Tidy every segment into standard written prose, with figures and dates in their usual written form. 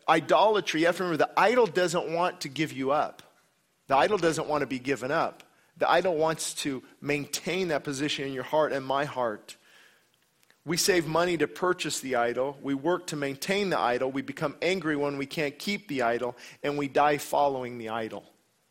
idolatry, you have to remember, the idol doesn't want to give you up. The idol doesn't want to be given up. The idol wants to maintain that position in your heart and my heart. We save money to purchase the idol. We work to maintain the idol. We become angry when we can't keep the idol. And we die following the idol.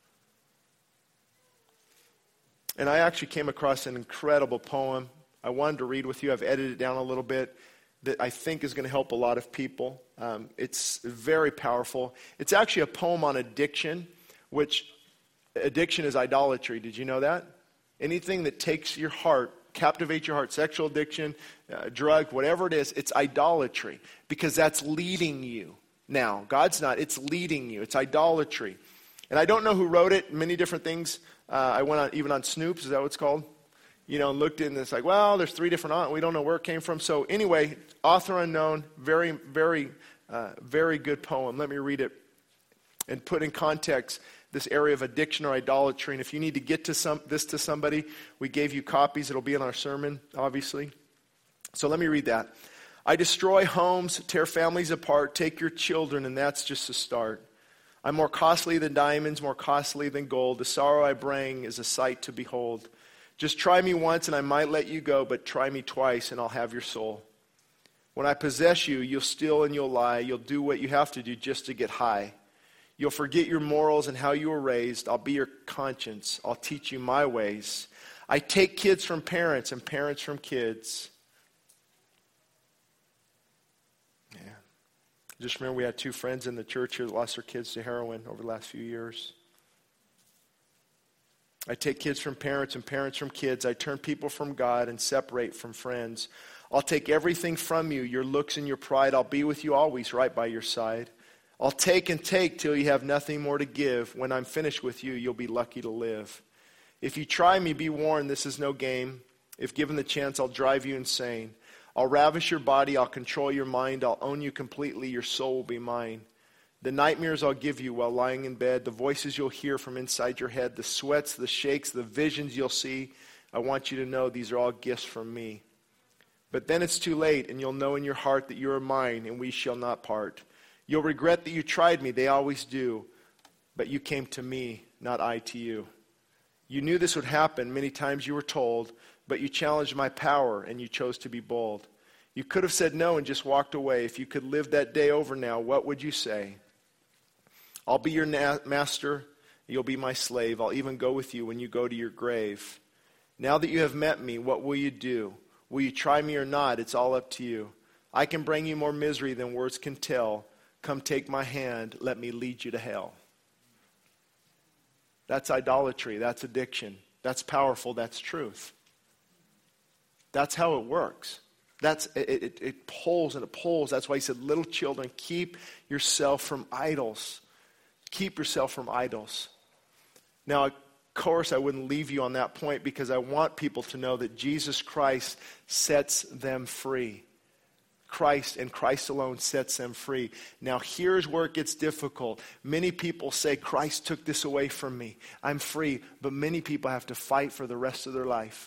And I actually came across an incredible poem I wanted to read with you. I've edited it down a little bit that I think is going to help a lot of people. It's very powerful. It's actually a poem on addiction, which addiction is idolatry. Did you know that? Anything that takes your heart, captivates your heart, sexual addiction, drug, whatever it is, it's idolatry because that's leading you. Now, God's not. It's leading you. It's idolatry. And I don't know who wrote it, many different things. I went on, even on Snoops, is that what it's called? You know, and looked in and it's like, well, there's 3 different, we don't know where it came from. So anyway, author unknown, very, very, very good poem. Let me read it and put in context this area of addiction or idolatry. And if you need to get to this to somebody, we gave you copies. It'll be in our sermon, obviously. So let me read that. I destroy homes, tear families apart, take your children, and that's just the start. I'm more costly than diamonds, more costly than gold. The sorrow I bring is a sight to behold. Just try me once and I might let you go, but try me twice and I'll have your soul. When I possess you, you'll steal and you'll lie. You'll do what you have to do just to get high. You'll forget your morals and how you were raised. I'll be your conscience. I'll teach you my ways. I take kids from parents and parents from kids. Yeah. Just remember we had 2 friends in the church here that lost their kids to heroin over the last few years. I take kids from parents and parents from kids. I turn people from God and separate from friends. I'll take everything from you, your looks and your pride. I'll be with you always, right by your side. I'll take and take till you have nothing more to give. When I'm finished with you, you'll be lucky to live. If you try me, be warned, this is no game. If given the chance, I'll drive you insane. I'll ravish your body. I'll control your mind. I'll own you completely. Your soul will be mine. The nightmares I'll give you while lying in bed, the voices you'll hear from inside your head, the sweats, the shakes, the visions you'll see, I want you to know these are all gifts from me. But then it's too late, and you'll know in your heart that you are mine, and we shall not part. You'll regret that you tried me, they always do, but you came to me, not I to you. You knew this would happen, many times you were told, but you challenged my power, and you chose to be bold. You could have said no and just walked away. If you could live that day over now, what would you say? I'll be your master, you'll be my slave. I'll even go with you when you go to your grave. Now that you have met me, what will you do? Will you try me or not? It's all up to you. I can bring you more misery than words can tell. Come take my hand, let me lead you to hell. That's idolatry, that's addiction. That's powerful, that's truth. That's how it works. It pulls and it pulls. That's why he said, little children, keep yourself from idols. Keep yourself from idols. Now, of course, I wouldn't leave you on that point because I want people to know that Jesus Christ sets them free. Christ and Christ alone sets them free. Now, here's where it gets difficult. Many people say, Christ took this away from me. I'm free. But many people have to fight for the rest of their life.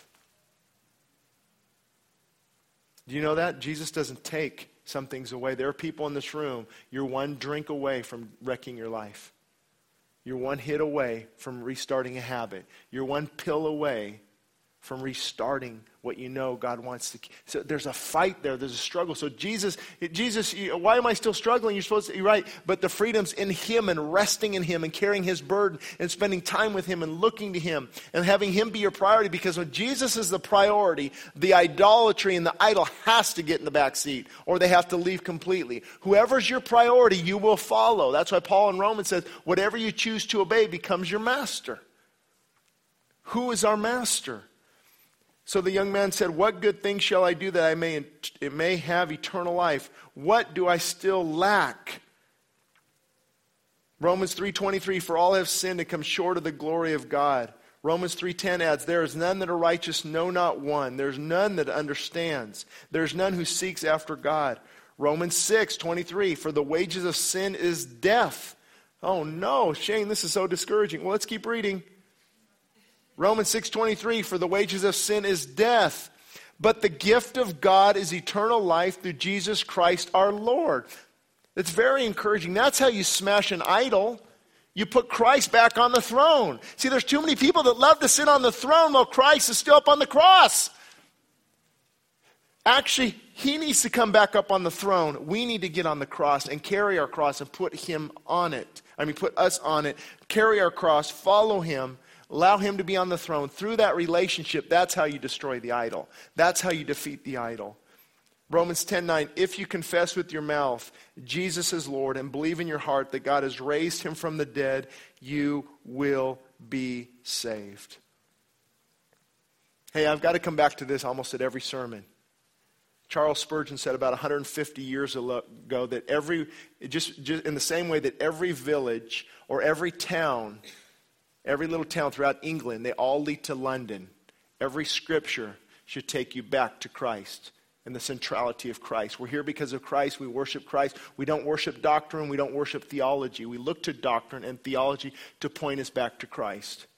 Do you know that? Jesus doesn't take some things away. There are people in this room, you're one drink away from wrecking your life. You're one hit away from restarting a habit. You're one pill away from restarting what you know God wants to. So there's a fight there. There's a struggle. So Jesus, why am I still struggling? You're supposed to, you're right. But the freedom's in Him and resting in Him and carrying His burden and spending time with Him and looking to Him and having Him be your priority. Because when Jesus is the priority, the idolatry and the idol has to get in the back seat or they have to leave completely. Whoever's your priority, you will follow. That's why Paul in Romans says, whatever you choose to obey becomes your master. Who is our master? So the young man said, what good thing shall I do that I may have eternal life? What do I still lack? Romans 3:23, for all have sinned and come short of the glory of God. Romans 3:10 adds, there is none that are righteous, no, not one. There's none that understands. There's none who seeks after God. Romans 6:23, for the wages of sin is death. Oh no, Shane, this is so discouraging. Well, let's keep reading. Romans 6:23, for the wages of sin is death, but the gift of God is eternal life through Jesus Christ our Lord. It's very encouraging. That's how you smash an idol. You put Christ back on the throne. See, there's too many people that love to sit on the throne while Christ is still up on the cross. Actually, he needs to come back up on the throne. We need to get on the cross and carry our cross and put him on it. Put us on it. Carry our cross, follow him, allow him to be on the throne. Through that relationship, that's how you destroy the idol. That's how you defeat the idol. Romans 10:9, if you confess with your mouth Jesus is Lord and believe in your heart that God has raised him from the dead, you will be saved. Hey, I've got to come back to this almost at every sermon. Charles Spurgeon said about 150 years ago that just in the same way that every village or every town, every little town throughout England, they all lead to London. Every scripture should take you back to Christ and the centrality of Christ. We're here because of Christ. We worship Christ. We don't worship doctrine. We don't worship theology. We look to doctrine and theology to point us back to Christ.